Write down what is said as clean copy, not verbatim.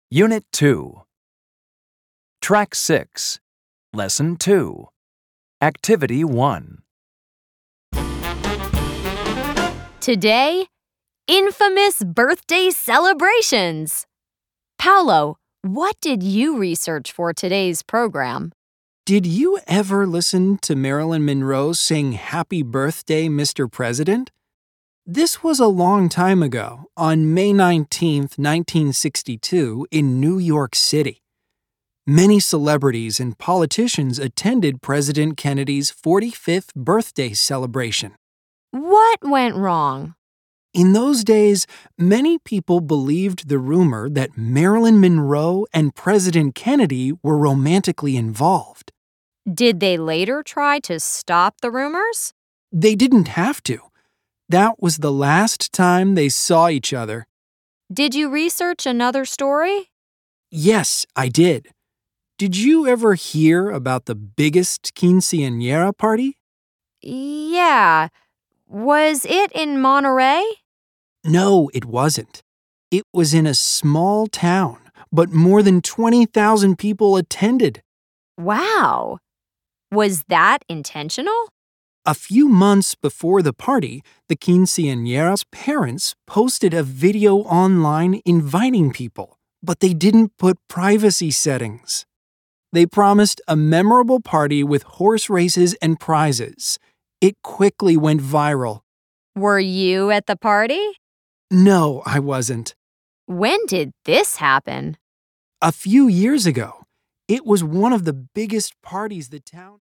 Unit 2. Track 6. Lesson 2. Activity 1. Today, infamous birthday celebrations. Paolo, what did you research for today's program? Did you ever listen to Marilyn Monroe sing Happy Birthday, Mr. President? This was a long time ago, on May 19, 1962, in New York City. Many celebrities and politicians attended President Kennedy's 45th birthday celebration. What went wrong? In those days, many people believed the rumor that Marilyn Monroe and President Kennedy were romantically involved. Did they later try to stop the rumors? They didn't have to. That was the last time they saw each other. Did you research another story? Yes, I did. Did you ever hear about the biggest quinceañera party? Yeah. Was it in Monterey? No, it wasn't. It was in a small town, but more than 20,000 people attended. Wow. Was that intentional? A few months before the party, the quinceañera's parents posted a video online inviting people, but they didn't put privacy settings. They promised a memorable party with horse races and prizes. It quickly went viral. Were you at the party? No, I wasn't. When did this happen? A few years ago. It was one of the biggest parties the town